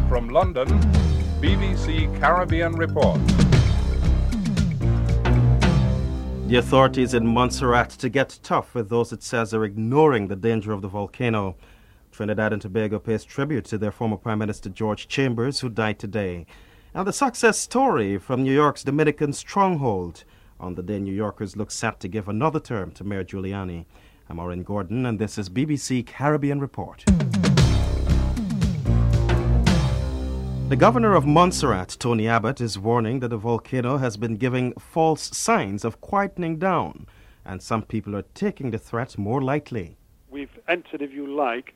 From London, BBC Caribbean Report. The authorities in Montserrat to get tough with those it says are ignoring the danger of the volcano. Trinidad and Tobago pays tribute to their former Prime Minister George Chambers, who died today. And the success story from New York's Dominican stronghold. On the day New Yorkers look set to give another term to Mayor Giuliani. I'm Maureen Gordon, and this is BBC Caribbean Report. The governor of Montserrat, Tony Abbott, is warning that the volcano has been giving false signs of quietening down, and some people are taking the threat more lightly. We've entered, if you like,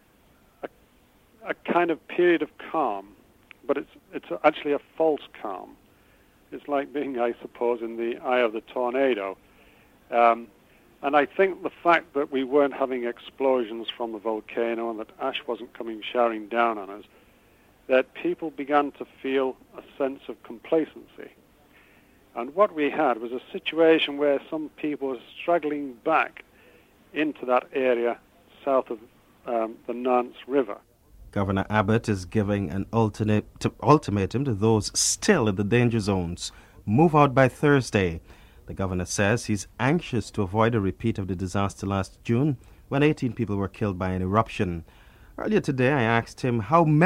a kind of period of calm, but it's actually a false calm. It's like being, I suppose, in the eye of the tornado. And I think the fact that we weren't having explosions from the volcano and that ash wasn't coming showering down on us, that people began to feel a sense of complacency. And what we had was a situation where some people were struggling back into that area south of the Nance River. Governor Abbott is giving an ultimatum to those still in the danger zones. Move out by Thursday. The governor says he's anxious to avoid a repeat of the disaster last June when 18 people were killed by an eruption. Earlier today, I asked him how many